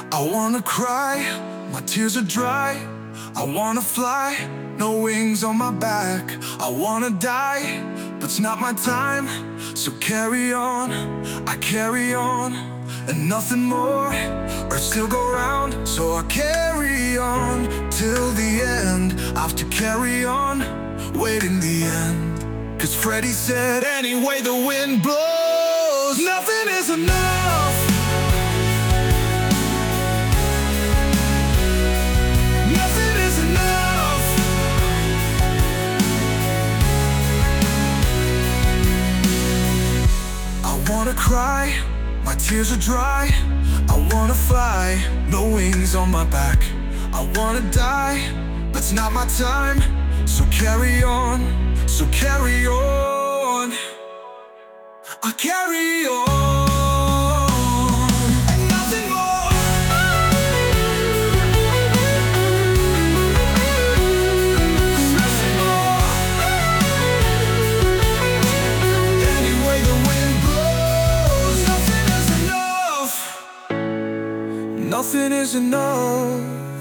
I wanna cry, my tears are dry. I wanna fly, no wings on my back. I wanna die, but it's not my time. So carry on, I carry on, and nothing more. Earth still go round, so I carry on till the end. I have to carry on, waiting the end. Cause Freddie said, any way the wind blows, nothing is enough. Nothing is enough. I wanna cry, my tears are dry. I wanna fly, no wings on my back. I wanna die, but it's not my time. So carry on, so carry on. I carry on, and nothing more. Nothing more. Any way the wind blows, nothing is enough. Nothing is enough.